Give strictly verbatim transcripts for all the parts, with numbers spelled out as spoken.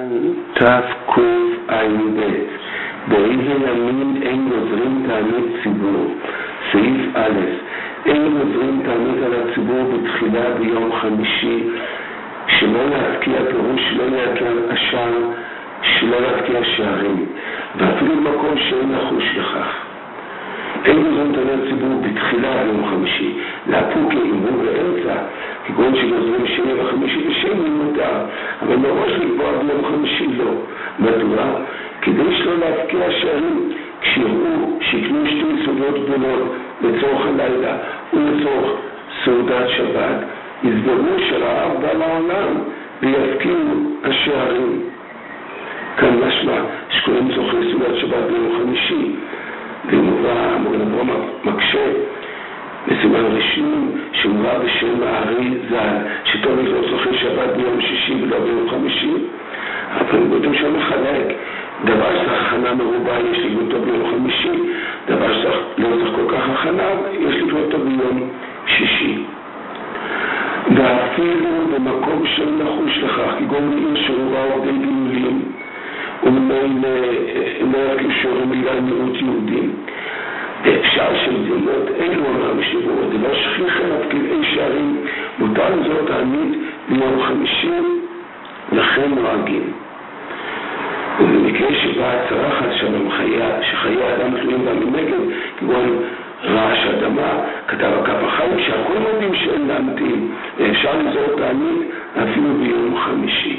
תקע"ב. באיזה ימים אין גוזרים תענית ציבור? סעיף א', אין גוזרים תענית על הציבור בתחילה ביום חמישי, שלא להתקיע פירוש, שלא להתקיע השער, שלא להתקיע שערים, ואפילו מקום שאין לחוש לכך. אין גוזרים תענית ציבור בתחילה ביום חמישי, להפוקי אם הוא באמצע, כגון שגוזרים שני וחמישי ושני מותר, אבל מראש לקבוע ביום חמישי לא. מדוע? כדי שלא להתקיע שערים, כשיראו שיקנו שתי סעודות גדולות לצורך הלילה ולצורך סעודת שבת, יסברו שרעב בא לעולם ויפקיעו השערים. כאן משמע שקוראים צורכי סעודת שבת ביום חמישי, ומובא המורה נבוא מקשה בסימן ראשון שמובא בשם הארי ז"ל, שטוב לקרוא צורכי שבת ביום שישי ולא ביום חמישי. אבל בודם שם מחלק דבר שצריך הכנה מרובה, יש לקרוא אותו ביום חמישי, דבר שצריך לא צריך כל כך הכנה, יש לקרוא אותו ביום שישי. ואפילו במקום של לחוש לכך, כגון עיר שרובה עובדי ביולים, וממילא לא ירכיב שיעורים בגלל מיעוט יהודים. אפשר שמדינות אלו אמר משבועות, זה לא שכיח אליו כלאי שערים, מותר לזאת תענית ביום חמישי, לכן נוהגים. ובמקרה שבאה הצרחת שלום חיה, שחיי האדם תלויים בה מנגד, כגון רעש אדמה, כתב הכף החיים, שהכל יודעים שאין להמתין, ואפשר לזאת תענית אפילו ביום חמישי.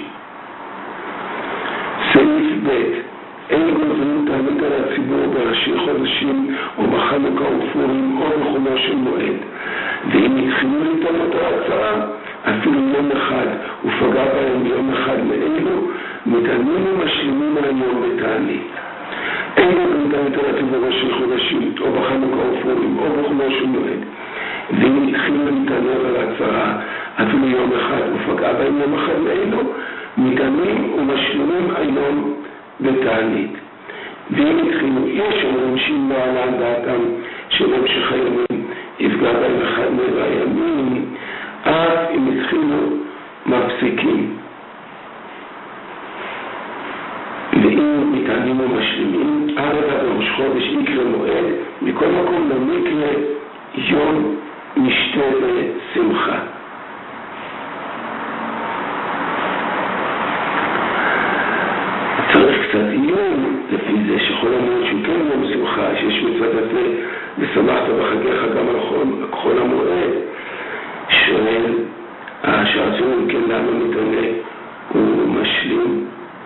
סעיף ב', אין גוזרים תענית על הציבור בראשי חודשים או בחנוכה ופורים או בחומו של מועד, ואם התחילו להתענות על הצרה אפילו יום אחד ופגע בהם יום אחד מאלו, מתענים ומשלימים היום בתענית. אין גוזרים תענית על הציבור בראשי חודשים או בחנוכה ופורים או בחומו של מועד, ואם התחילו להתענות על הצרה אפילו יום אחד ופגע בהם יום אחד מאלו, מתענים ומשלימים היום בתענית. ואם התחילו, יש אומרים שאם לא עלה על דעתם של המשך הימים יפגע בהם אחד מאלה הימים, אף אם התחילו מפסיקים. ואם מתענים ומשלימים, ערב בראש חודש יקרה מועד, מכל מקום למקרה יום משתה ושמחה. צריך קצת עיון לפי זה שכל המועד שהוא כן יום שמחה, שיש מצוות עשה ושמחת בחגיך גם על כל המועד, שואל שהעצום כן למה מתענה ומשלים.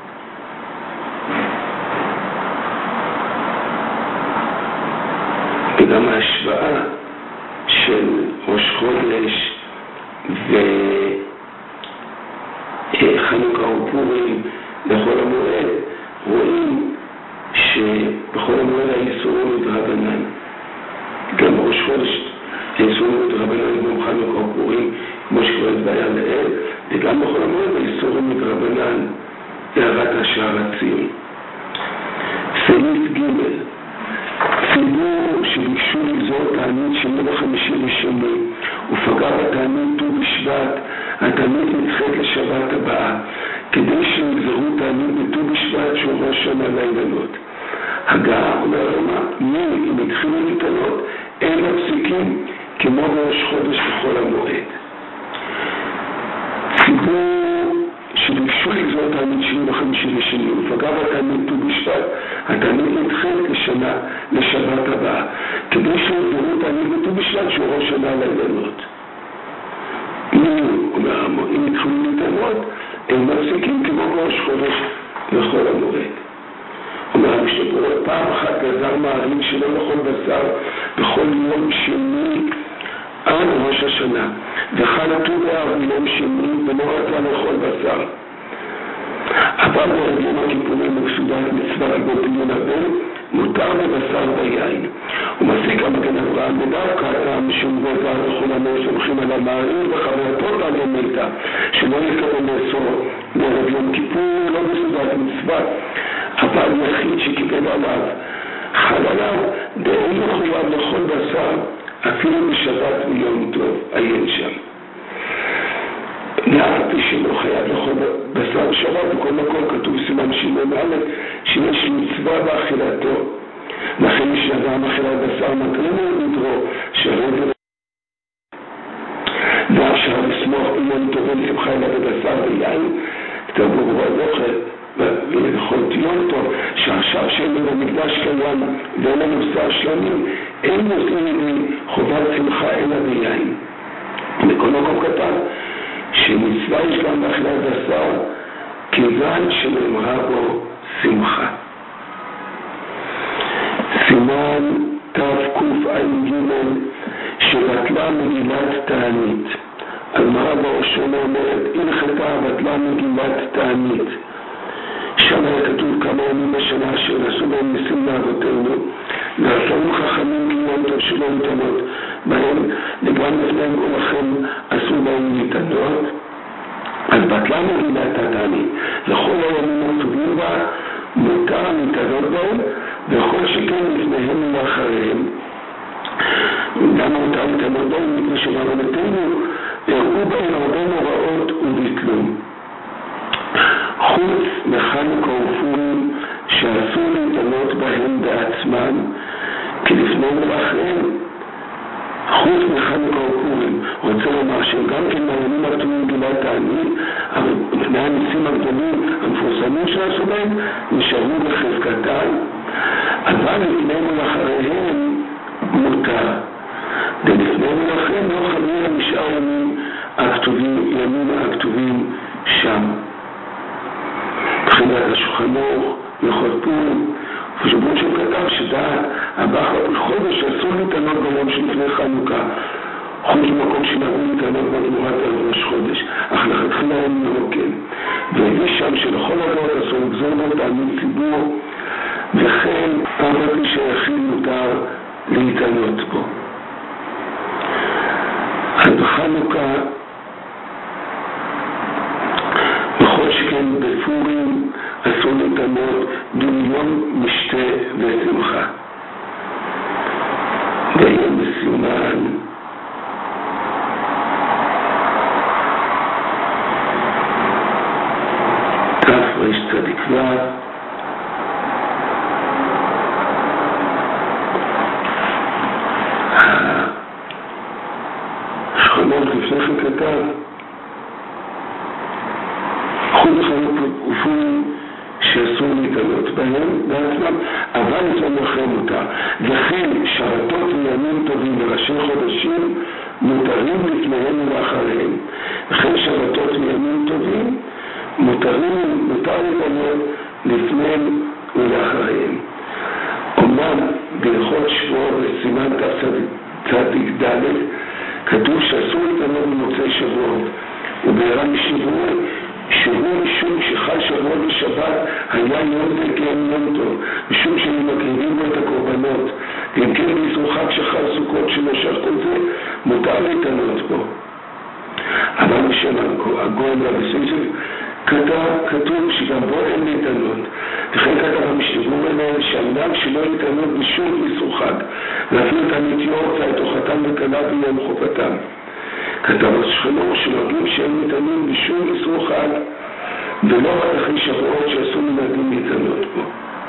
וגם ההשוואה של ראש חודש וחנוכה ופורים בכל המועד, רואים שבכל המועד האיסורים מדרבנן. גם ראש חודש האיסורים מדרבנן כמו חנוכה ופורים, כמו שקוראת בעיה לאל, וגם בכל המועד האיסורים מדרבנן להרת השער הציון. סעיף ג', ציבור שביקשו לגזור תענית שני וחמישי ושני ופגע בתענית ט"ו בשבט, התענית נדחית לשבת הבאה, כדי שיגזרו תענית בט"ו בשבט שהוא ראש שנה לאילנות. הגה אומר למה, מי אם התחילו להתענות אין מפסיקים כמו בראש חודש בכל המועד. ציבור שביקשו לגזור תענית שני וחמישי ושני ופגע בתענית ט"ו בשבט, התענית נדחית לשנה לשבת הבאה, כדי שיגזרו תענית בט"ו בשבט שהוא ראש שנה לאילנות. מי אומר אם התחילו להתענות הם מפסיקים כמו בראש חודש לכל המועד. אומר המשתברות, פעם אחת גזר מערים שלא לכל בשר בכל יום שני עד ראש השנה, וחל ט"ו באב ביום שני ולא רצה לכל בשר. אבל בערב יום הכיפורים בסעודת מצווה כגון פדיון הבן, מותר בבשר ויין. ומסיק המגן אברהם בדווקא הטעם שום גזר לכל המור סומכים על המערים וחברתו על ימלתה, שלא יקבל לאסור בערב יום כיפור לא בסעודת מצווה, אבל יחיד שקיבל עליו חל עליו דאין מחויב לכל בשר אפילו בשבת ויום טוב, עיין שם. ואף פי שלא חייב לכל בשר כל שבת בכל מקום כתוב סימן שימן א' שיש מצווה באכילתו. לכן מי שאדם אכילת בשר מתרים לדרו שהרגל ואפשר לסמוך ביום טובים שמחה אלא בבשר ויין כתבו בזוכר ולכל טיון טוב שעכשיו שאין לנו מקדש קיים ואין לנו בשר שלמים אין נושאים חובת שמחה אלא ביין. בכל מקום כתב שמצווה יש גם באכילת בשר כיוון שנאמרה בו שמחה. סימן תקע"ג שבטלה מגילת תענית. הגמרא בראשונה אומרת הלכתה בטלה מגילת תענית. שם היה כתוב כמה ימים בשנה אשר נעשו בהם ניסים לאבותינו ועשו חכמים מיום טוב שלא ניתנות בהם וגם לפניהם ולכם עשו בהם ניתנות. אז בטלה מגילת התענית. לכל הימים הטובים בה מותר להתענות בהם וכל שכן לפניהם ולאחריהם. גם מותר להתענות בהם מפני שבעבודתנו הראו בהם הרבה מוראות וביטלו. חוץ מחנוכה ופורים שאסור להתענות בהם בעצמם כי לפניהם ולאחריהם. חוץ מחנוכה ופורים רוצה לומר שגם כן מהימים הטובים גילת תענית אבל לפני הניסים הגדולים המפורסמים שעשו בהם נשארו בחזקתם אבל לפניהם ולאחריהם מותר ולפניהם ולאחריהם לא חלילה נשאר ימים הכתובים ימים הכתובים שם. תחילת השולחן ערוך הלכות פורים ושבון שהוא כתב שדעת הבא חודש אסור להתענות ביום שלפני חנוכה חוץ מקום שנראו להתענות בתמורת על ראש חודש אך לכתחילה הם מרוקן והביא שם שלכל הדעות אסור לגזור בו תענית ציבור וכן אף על שיחיד מותר להתענות בו. אז בחנוכה בכל שכן בפורים אסור להתענות ביום משתה ושמחה. ביום בסימן תר"ש צדיק ו' השכנות לפני כן כתב חוץ חנוכה ופורים שאסור להתענות בהם בעצמם אבל אצלנו אחרי מותר וכן שרתות וימים טובים וראשי חודשים מותרים לפניהם ולאחריהם וכן שרתות וימים טובים מותרים מותר להתענות לפניהם ולאחריהם. אומנם בהלכות שבועות בסימן תצ"ד כתוב שאסור להתענות במוצאי שבועות ובהערה משבועות שהוא משום שחל שבועות בשבת היה יום זה כיום יום טוב משום שהם מקריבים בו את הקורבנות ואם כן באיסור חג שחל סוכות שמשך כל זה מותר להתענות בו. אבל בשם הגויים רבי סויסף כתוב שגם בו אין להתענות וכן כתב המשתברו מנהל שאדם שלא להתענות בשום איסור חג ואפילו תענית יורצה את אוכתם וכלה ביום חופתם. כתב השכנו שנוגעים שהם מתענים בשום איסור חג ולא רק אחרי שבועות שעשו מנהגים להתענות בו.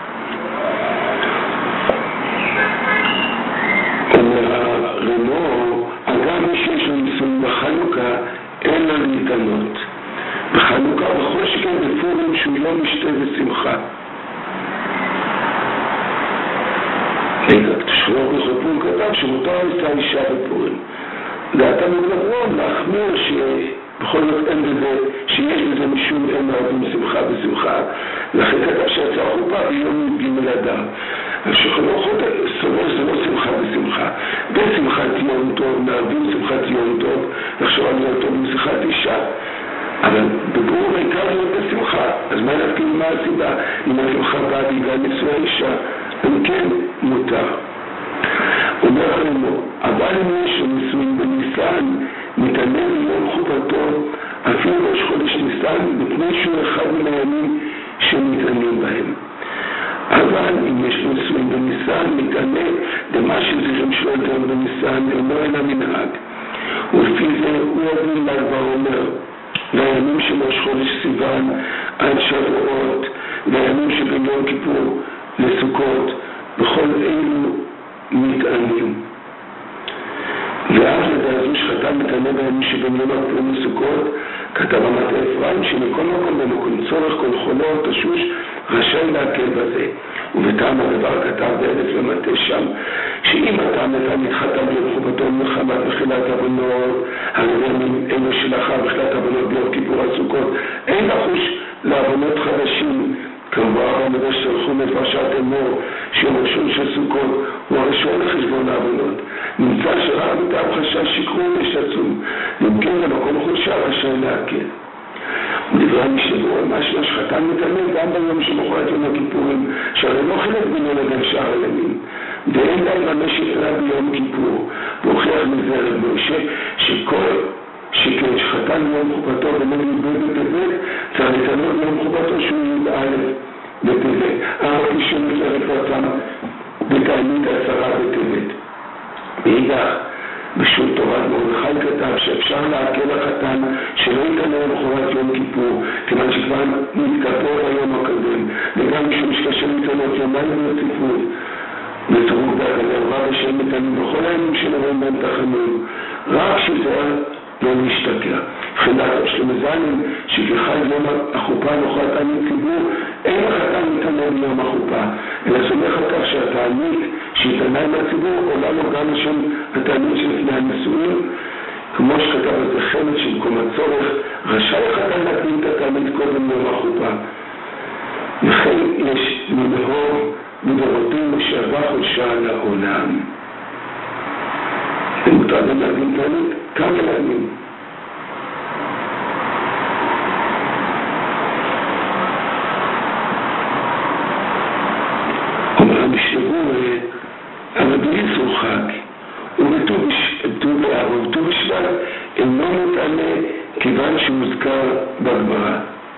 אומר הרמו אגב מי שיש לו ניסויים בחנוכה אין לו להתענות בחנוכה בכל שכן בפורים שהוא לא משתה ושמחה. שלוח בחופים כתב שמותר הייתה אישה בפורים דעתם מדברון להחמיר שבכל זאת אין בזה שיש בזה משום אין אוהבים שמחה ושמחה לכן כתב שיצא חופה ביום ג' אדר השולחן סובר שזה לא שמחה ושמחה בשמחת יום טוב מערבים שמחת יום טוב לחשוב על יום טוב בשמחת אישה אבל בברור העיקר להיות בשמחה אז מה להסכים מה הסיבה אם השמחה באה בגלל נישואי אישה אם כן מותר. אומר לנו אבל אם יש נישואים בניסן מתעניין ליום חופתו אפילו ראש חודש ניסן מפני שהוא אחד מן הימים שמתעניין בהם אבל אם יש נישואים בניסן מתעניין למה שזכם שלא יותר בניסן אינו אלא מנהג ולפי זה הוא אבין ל"ג בעומר והימים של ראש חודש סיוון עד שבועות והימים שבין יום כיפור לסוכות, בכל אלו מתענים. ואז לדעזו שחתם מתענה בימים שבין יום הכיפור לסוכות, כתב המטה אפרים שמכל מקום במקום צורך כל חולה או תשוש רשאי להקל בזה. ובטעם הדבר כתב באלף למטה שם, שאם אתה נתן מתחתם לרחובתו מלחמת בחילת הבנות, הרבים אלו שלאחר בחילת הבנות ביום כיפור הסוכות, אין לחוש לעבונות חדשים, כמובן המדרש שלחו מפרשת אמור, שיום ראשון של סוכות הוא הראשון לחשבון העבונות. נמצא שרק מטעם חשש שיקרו ושצום, אם כן למקום חולשה רשאי להקל. ודברי המשתברו, משמע שחתן מתענה גם ביום שמחרת יום הכיפורים, שהרי לא חלק בינו לבין שאר הימים, ואין די למש יתרה ביום כיפור, והוכיח מזה רב משה שכל שכן שחתן ביום חופתו בנגד בית בטבת, צריך לתנות ביום חופתו שהוא י"א בטבת, ארתי שמתלרק רצם בתענית עשרה בטבת. מאידך, בשום תורת מרדכי כתב שאפשר להקל החתן שלא יתענה למחרת יום כיפור, כיוון שכבר מתכפר ביום הקודם, וגם משום שקשה להתענות יומיים ברציפות, בצרוף דעת הנערה בשם מתענים בכל הימים שנראים בהם תחנון, רק שזה לא משתקע. חילת שלמזנים שכחל יום החופה נוכל תענית ציבור, אין החתן מתענה ביום החופה, אלא סומך על כך שהתענית שהתענה עם הציבור עולה לו גם לשם התענית שלפני הנישואים, כמו שכתב על זה חמד שמקום הצורך רשאי החתן להתאים את התענית קודם יום החופה. וכן יש מנהור מדורותים שעבר חולשה לעולם. ומותר גם להבין תענית כמה להאמין. אומר המשתברו אבל באיסור חג ובט"ו באב ובט"ו בשבט אינו מתענה כיוון שמוזכר בגמרא.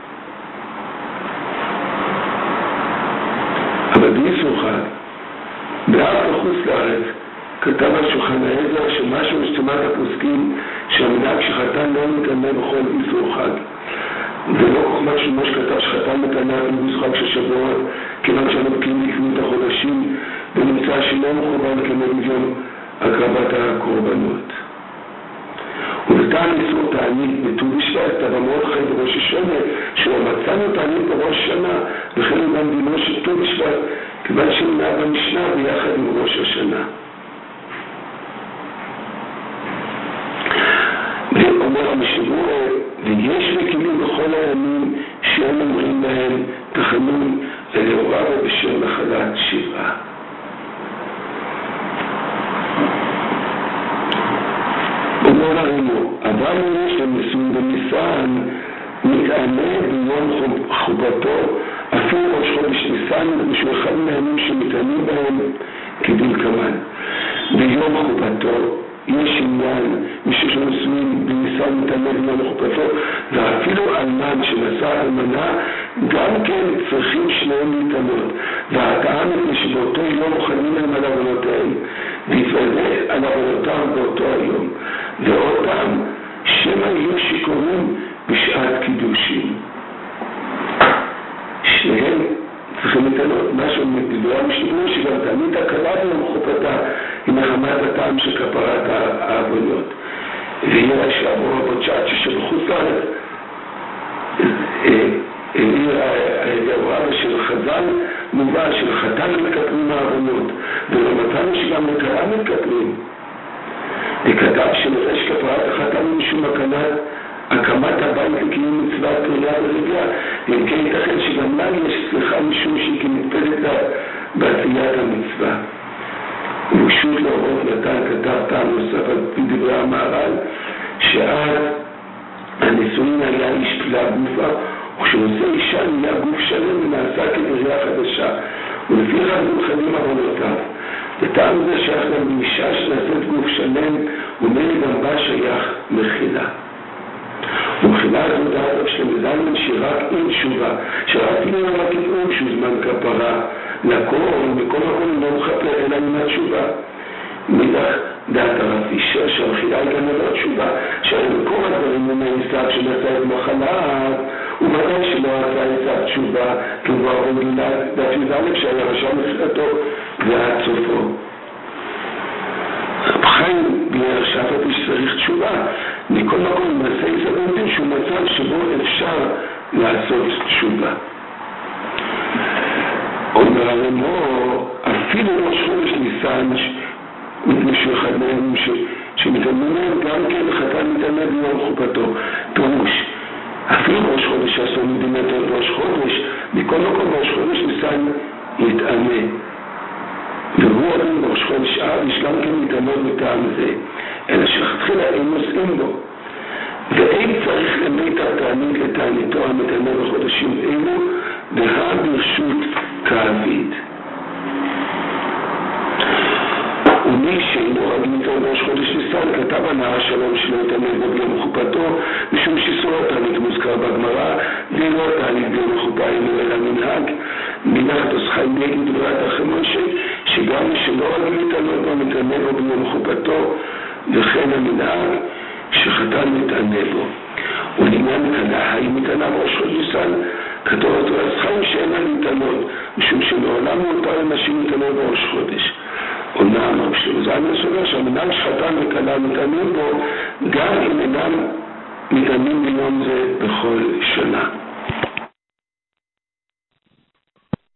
אבל באיסור חג באב בחוץ לארץ כתב על שולחן העזר שמשהו משתמת הפוסקים שהמנהג שחתן לא מתענה בכל איסור חג, ולא חוכמה של מה שכתב שחתן מתענה באיסור חג של שבועות, כיוון שהנבקים יקנו את החודשים ונמצא שלא מחובר כנגד יום הקרבת הקורבנות. ובטעם איסור תענית בט"ו בשבט כתב מרדכי בראש השנה שלא מצאנו תענית בראש השנה, וכן גם דינו של ט"ו בשבט כיוון שנמנה במשנה ביחד עם ראש השנה. ואומר המשתברו, ויש מקימים בכל הימים שהם אומרים בהם תחנון ללאורה ובשם נחלת שבעה. אומר הרימו, אבל יש למסוים בניסן מתענה ביום חובתו אפילו ראש חודש ניסן שהוא אחד מהימים שמתענים בהם כדלקמן. ביום חובתו יש עניין משהו שמסוים בניסן מתענה ביום חובתו, ואפילו אלמן שנשא אלמנה גם כן צריכים שניהם להתענות, והטעם את שבאותו יום מוכנים להם על עוונותיהם להתוודא על עוונותם באותו היום, ועוד פעם שמא יהיו שיכורים בשעת קידושים. שניהם צריכים להתענות. משהו מדברי המשתברו שגם תענית הקלה ביום חופתה עם מחמת הטעם של כפרת העוונות. ויראה שעבור הבוצ'ת שבחוץ לארץ ההוראה של חז"ל מובא של חתן מתכפרים העוונות, ולמצאנו שגם לקרא מתכפרים. וכתב שנראה שכפרת החתן משום הקנת הקמת הבית לקיום מצוות תרי"ג ורבייה, ואם כן ייתכן שגם לה יש סליחה משום שהיא כמתפלת בעשיית המצווה. ושו"ת לאורות נתן כתב טעם נוסף על פי דברי המהר"ל שעד הנישואין היה איש תפילה גופה, וכשנושא אישה נהיה גוף שלם ונעשה כבריאה חדשה, ולפי אחד מולחדים עוונותיו. וטעם זה שייך גם לאישה שנעשית גוף שלם, ומילא גם בה שייך מחילה. ומחילה זו דעת שלמזלמן שרק אין תשובה, שרק אין רק אין שהוא זמן כפרה לכל, ובכל מקום לא מחפר אלא מן התשובה. מידך דעת הרב פישר שהמחילה היא גם לא תשובה, שהרי בכל הדברים הוא מהניסה שנעשה את מחלה ומתי שלא עשה עשיו תשובה, כבר בגילה דף י"א שהיה רשע מתחילתו ועד סופו. רב חיים ביאר שאף על פי שצריך תשובה, מכל מקום מעשה עשיו לומדים שהוא מצב שבו אפשר לעשות תשובה. אומר הרמ"א, אפילו ראש חודש ניסן, מפני שאחד מהם שמתאמנים גם כן חתן מתאמן ביום חופתו. פירוש, אפילו ראש חודש שעשו מדינת ראש חודש, מכל מקום ראש חודש ניסן יתאמן. והוא אומר ראש חודש אב, יש גם כן מתאמן מטעם זה, אלא שתחילה הם נושאים בו. ואין צריך למית התענית לתעניתו המתאמן בחודשים אלו, דהה ברשות כאבית. ומי שאינו רגיל איתו ראש חודש ניסן כתב הנאה שלום שלא יתאמן בו ביום חופתו, משום שאיסור התענית מוזכר בגמרא, ואינו התענית ביום חופה אינו אלא מנהג. מנהג תוסחיים נגד דברת אחרי משה, שגם מי שלא רגיל איתו מתאמן בו ביום חופתו, וכן המנהג שחתן מתענה בו. ולעניין מתענה, האם מתענה ראש חודש ניסן? כתוב התורה חיים שאינן מתענות, משום שמעולם מותר לנשים מתענה בראש חודש. עונה אמר שלו, זה אני מסובר שהמנהג שחתן וכלה מתענים בו, גם אם אינם מתענים ביום זה בכל שנה.